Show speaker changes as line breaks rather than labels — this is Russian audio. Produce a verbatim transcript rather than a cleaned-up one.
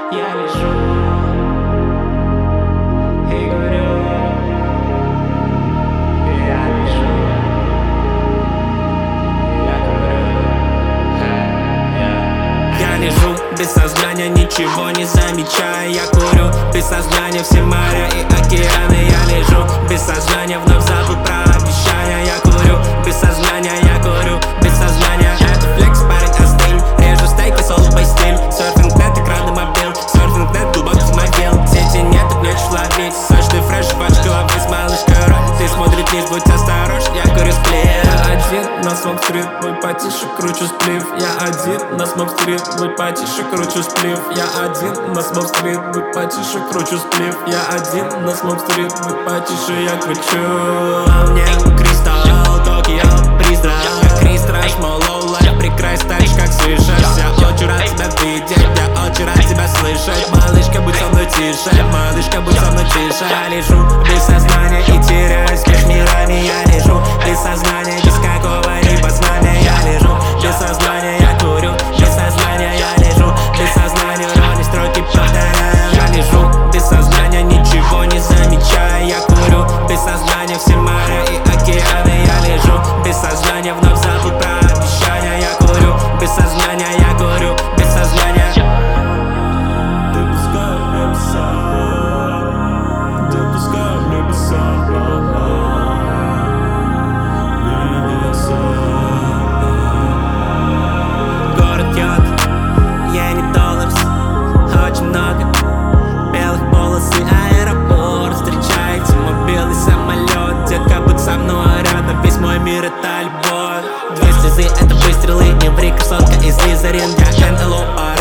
Я лежу и говорю, я лежу, я говорю,
я лежу без сознания, ничего не замечая. Я курю без сознания все моря и океаны. Я лежу без сознания, вновь забыл про обещания. Я курю без сознания, я курю без сознания. Это флекс, парень, остынь. Режу стейки, соло стиль. Серфинг нет, экраны мобил. Серфинг нет, глубоких могил. Сети нет, не хочешь ловить. Сочный фреш, ваш головы с малышкой роль. Ты смотрит вниз, будь осторожен, я курю сплит. Я один на смок-стрит, будь потише, кручу сплив. Я один на смок-стрит, будь потише, кручу сплив. Я один на смок-стрит, будь потише, кручу сплив. Я один на смок-стрит, будь потише, я кручу. А мне кристалл, Токио, призрак. Крис Траш, Молоу, лайф, прекрасно, так как слышишь. Я очень рад тебя видеть, я очень рад тебя слышать. Малышка, будь со мной тише, малышка, будь со мной тише. Я лежу без сознания и теряюсь между мирами. Я лежу без сознания, без какого-либо знания. Я лежу без сознания, я курю без сознания. Я лежу без сознания, роли строки повторяю. Я лежу без сознания, ничего не замечая. Я курю без сознания все моря и океаны. Я лежу без сознания, вновь забыл про обещания. Я курю без сознания, я курю без сознания. Ты пускай в небеса, ты пускай в небеса, небеса. Город йод, я не долларс, очень много белых полос и аэропорт. Встречайте мой белый самолет, детка, будь со мной рядом, весь мой мир это любовь. Две слезы это выстрелы, не ври, красотка из Слизерин, я эн эл о ар.